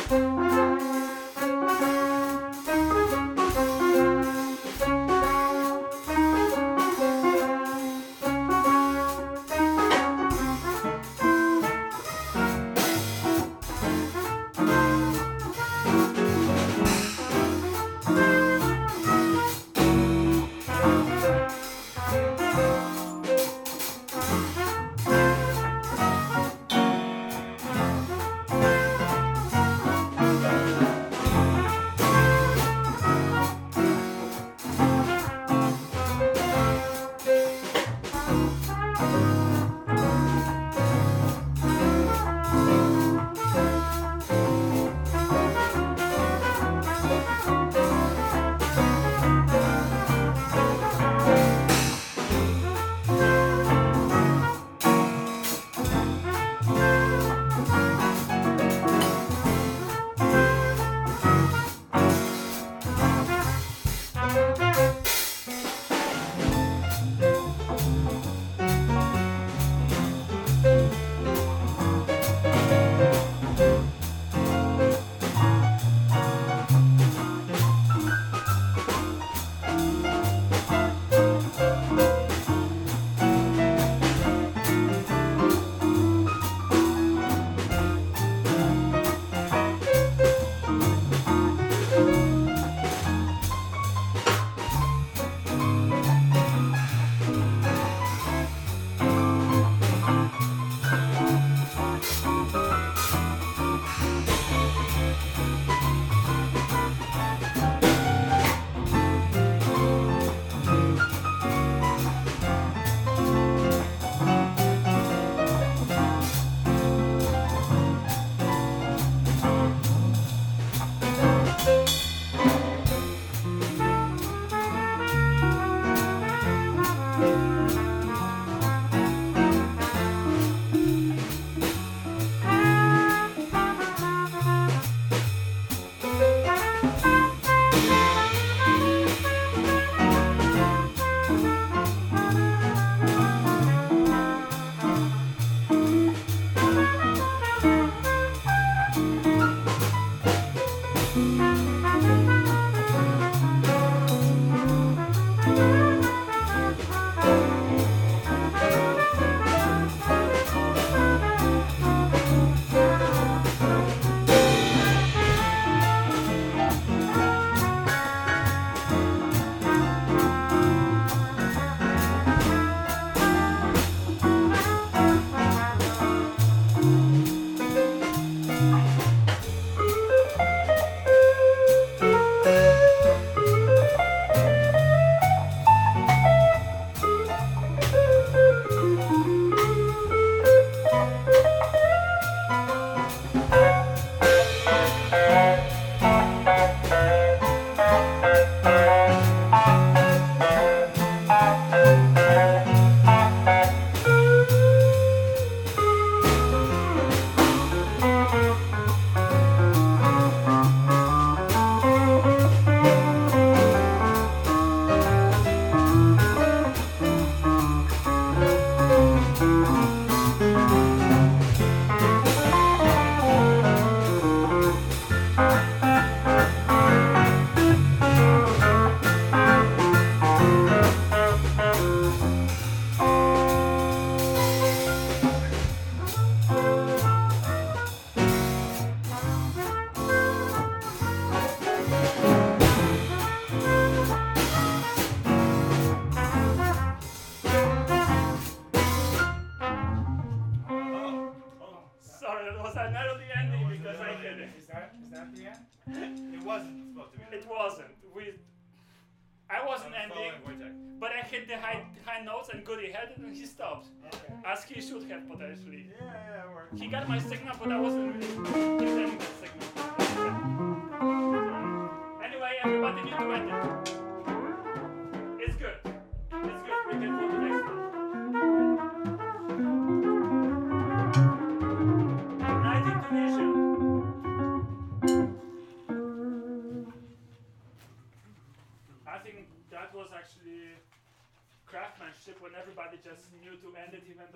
It wasn't. I wasn't ending, but I hit the high notes and Goody had it and he stopped. Okay. As he should have potentially. Yeah, it worked. He got my signal, but I wasn't really getting the signal. Anyway, everybody need to end it. It's good. It's good. We can go to the next one. Night in Tunisia. I think that was actually craftsmanship when everybody just knew to end it even though